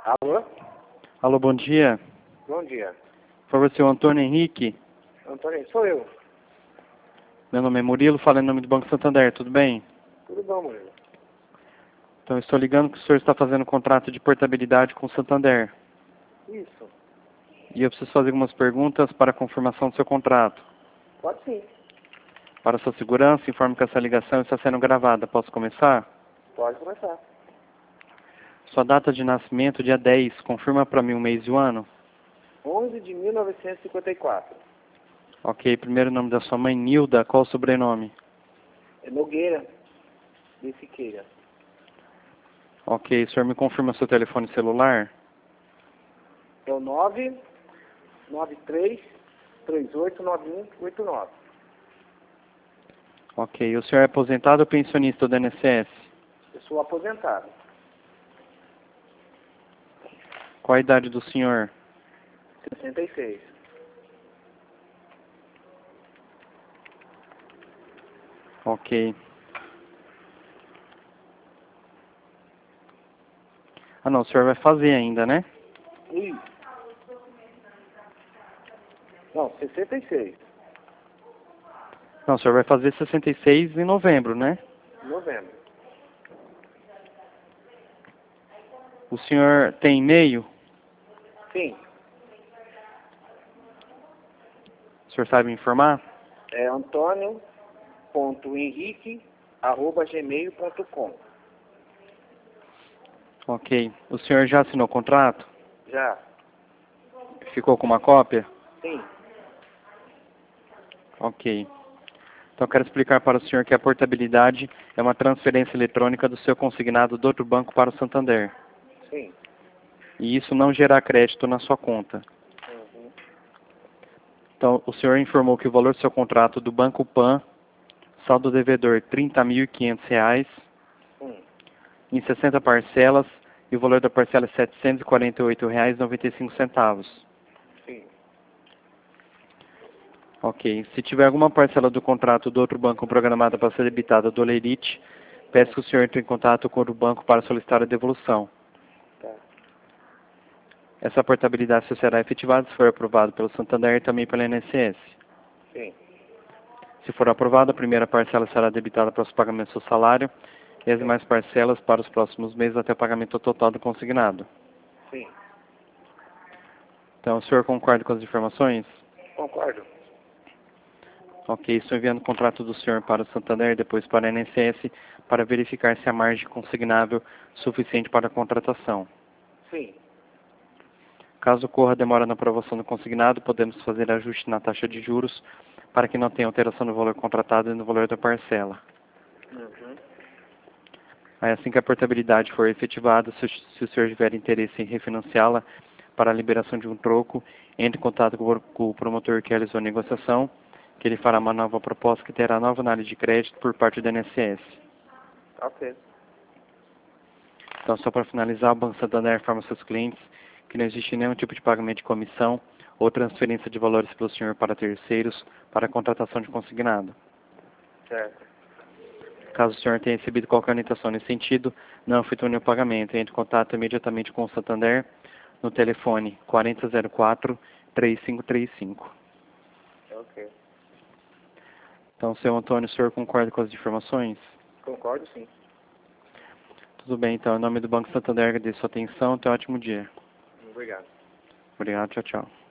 Alô? Alô, bom dia. Bom dia. Por favor, seu Antônio Henrique. Antônio, sou eu. Meu nome é Murilo, falo em nome do Banco Santander, tudo bem? Tudo bom, Murilo? Então, eu estou ligando que o senhor está fazendo um contrato de portabilidade com o Santander. Isso. E eu preciso fazer algumas perguntas para a confirmação do seu contrato. Pode sim. Para sua segurança, informo que essa ligação está sendo gravada. Posso começar? Pode começar. Sua data de nascimento, dia 10. Confirma para mim o mês e o ano. 11 de 1954. Ok. Primeiro nome da sua mãe, Nilda. Qual o sobrenome? É Nogueira de Siqueira. Ok. O senhor me confirma seu telefone celular? É o 993389189. Ok. O senhor é aposentado ou pensionista do INSS? Eu sou aposentado. Qual a idade do senhor? 66. Ok. Ah, não, o senhor vai fazer ainda, né? Isso. Não, 66. Não, o senhor vai fazer 66 em novembro, né? Novembro. O senhor tem e-mail? Sim. O senhor sabe me informar? É antônio.henrique@gmail.com. Ok. O senhor já assinou o contrato? Já. Ficou com uma cópia? Sim. Ok. Então, eu quero explicar para o senhor que a portabilidade é uma transferência eletrônica do seu consignado do outro banco para o Santander. Sim. E isso não gerará crédito na sua conta. Uhum. Então, o senhor informou que o valor do seu contrato do Banco Pan, saldo devedor R$ 30.500, em 60 parcelas, e o valor da parcela é R$ 748,95. Sim. Ok. Se tiver alguma parcela do contrato do outro banco programada para ser debitada do Lerite, peço que o senhor entre em contato com o banco para solicitar a devolução. Tá. Essa portabilidade só será efetivada se for aprovado pelo Santander e também pela INSS. Sim. Se for aprovada, a primeira parcela será debitada para os pagamentos do salário e as demais parcelas para os próximos meses até o pagamento total do consignado. Sim. Então, o senhor concorda com as informações? Concordo. Ok, estou enviando o contrato do senhor para o Santander e depois para a INSS para verificar se há margem consignável suficiente para a contratação. Sim. Caso ocorra demora na aprovação do consignado, podemos fazer ajuste na taxa de juros para que não tenha alteração no valor contratado e no valor da parcela. Uhum. Aí, assim que a portabilidade for efetivada, se o senhor tiver interesse em refinanciá-la para a liberação de um troco, entre em contato com o promotor que realizou a negociação, que ele fará uma nova proposta que terá nova análise de crédito por parte do INSS. Ok. Então, só para finalizar, o Banco Santander informa aos seus clientes que não existe nenhum tipo de pagamento de comissão ou transferência de valores pelo senhor para terceiros para a contratação de consignado. Certo. Caso o senhor tenha recebido qualquer orientação nesse sentido, não efetue nenhum pagamento. Entre em contato imediatamente com o Santander no telefone 4004-3535. Ok. Então, seu Antônio, o senhor concorda com as informações? Concordo, sim. Tudo bem, então. Em nome do Banco Santander, agradeço a sua atenção. Tenha um ótimo dia. Obrigado. Obrigado, tchau, tchau.